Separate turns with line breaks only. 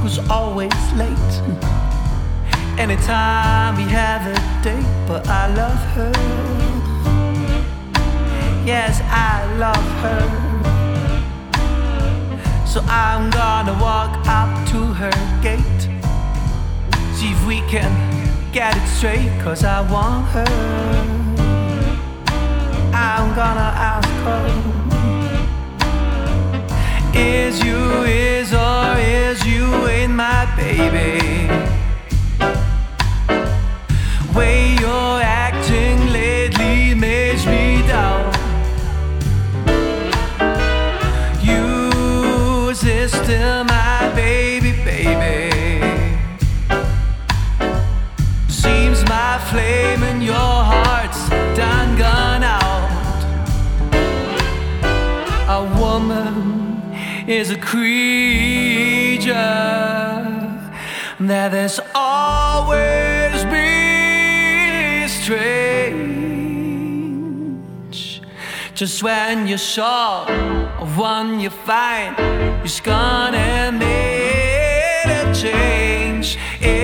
who's always late. Anytime we have a date, but I love her. Yes, I love her. So I'm gonna walk up to her gate, see if we can get it straight, 'cause I want her. I'm gonna ask her, is or is you ain't my baby? Way you're acting lately makes me down. You is still my baby, baby. Seems my flame in your heart's done gone out. A woman is a creature that has always been strange. Just when you're sure of one you find, you're gonna make a change.